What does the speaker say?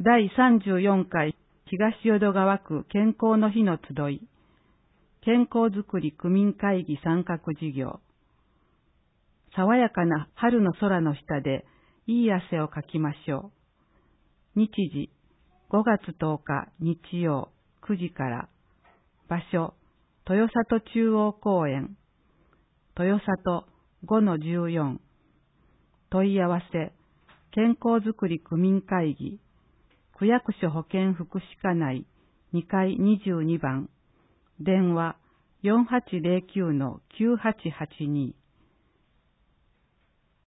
第34回東淀川区健康の日の集い、健康づくり区民会議参画事業。爽やかな春の空の下でいい汗をかきましょう。日時5月10日日曜9時から。場所豊里中央公園、豊里 5-14。問い合わせ健康づくり区民会議、区役所保健福祉課内2階22番、電話4809-9882。